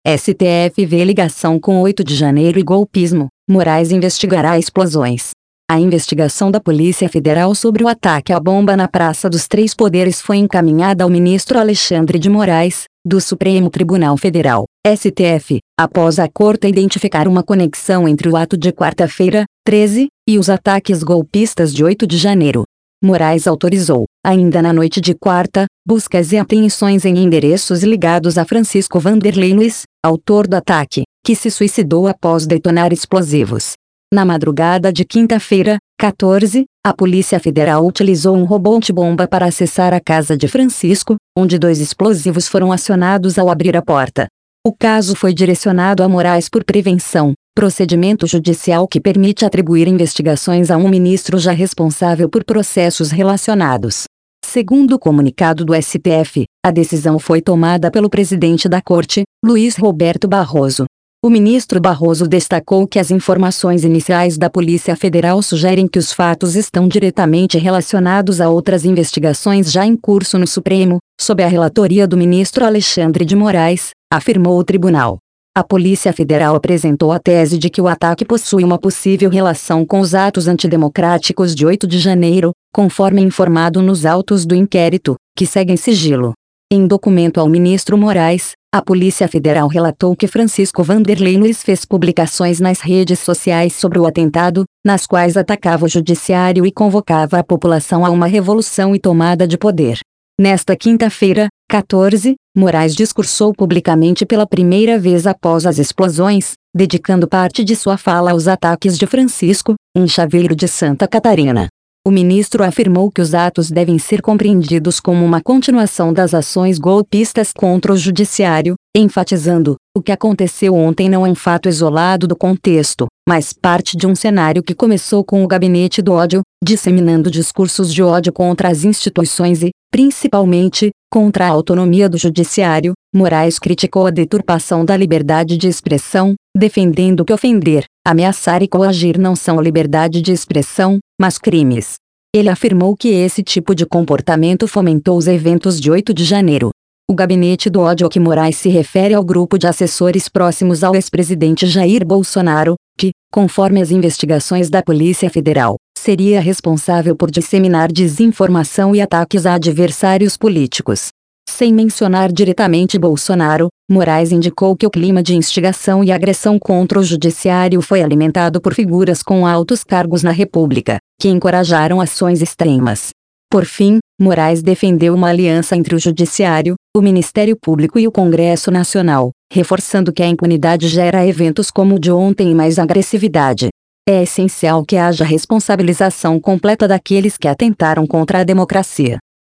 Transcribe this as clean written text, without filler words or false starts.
STF vê ligação com 8 de janeiro e golpismo. Moraes investigará explosões. A investigação da Polícia Federal sobre o ataque à bomba na Praça dos Três Poderes foi encaminhada ao ministro Alexandre de Moraes, do Supremo Tribunal Federal, STF, após a Corte identificar uma conexão entre o ato de quarta-feira, 13, e os ataques golpistas de 8 de janeiro. Moraes autorizou, ainda na noite de quarta, buscas e apreensões em endereços ligados a Francisco Vanderlei Luiz, autor do ataque, que se suicidou após detonar explosivos. Na madrugada de quinta-feira, 14, a Polícia Federal utilizou um robô antibomba para acessar a casa de Francisco, onde 2 explosivos foram acionados ao abrir a porta. O caso foi direcionado a Moraes por prevenção, procedimento judicial que permite atribuir investigações a um ministro já responsável por processos relacionados. Segundo o comunicado do STF, a decisão foi tomada pelo presidente da Corte, Luiz Roberto Barroso. O ministro Barroso destacou que as informações iniciais da Polícia Federal sugerem que os fatos estão diretamente relacionados a outras investigações já em curso no Supremo, sob a relatoria do ministro Alexandre de Moraes, afirmou o tribunal. A Polícia Federal apresentou a tese de que o ataque possui uma possível relação com os atos antidemocráticos de 8 de janeiro, conforme informado nos autos do inquérito, que seguem sigilo. Em documento ao ministro Moraes, a Polícia Federal relatou que Francisco Vanderlei Luiz fez publicações nas redes sociais sobre o atentado, nas quais atacava o judiciário e convocava a população a uma revolução e tomada de poder. Nesta quinta-feira, 14, Moraes discursou publicamente pela primeira vez após as explosões, dedicando parte de sua fala aos ataques de Francisco, em Chaveiro de Santa Catarina. O ministro afirmou que os atos devem ser compreendidos como uma continuação das ações golpistas contra o judiciário, enfatizando: o que aconteceu ontem não é um fato isolado do contexto, mas parte de um cenário que começou com o gabinete do ódio, disseminando discursos de ódio contra as instituições e, principalmente, contra a autonomia do judiciário. Moraes criticou a deturpação da liberdade de expressão, defendendo que ofender, ameaçar e coagir não são liberdade de expressão, mas crimes. Ele afirmou que esse tipo de comportamento fomentou os eventos de 8 de janeiro. O gabinete do ódio a que Moraes se refere ao grupo de assessores próximos ao ex-presidente Jair Bolsonaro, que, conforme as investigações da Polícia Federal, seria responsável por disseminar desinformação e ataques a adversários políticos. Sem mencionar diretamente Bolsonaro, Moraes indicou que o clima de instigação e agressão contra o judiciário foi alimentado por figuras com altos cargos na República, que encorajaram ações extremas. Por fim, Moraes defendeu uma aliança entre o Judiciário, o Ministério Público e o Congresso Nacional, reforçando que a impunidade gera eventos como o de ontem e mais agressividade. É essencial que haja responsabilização completa daqueles que atentaram contra a democracia.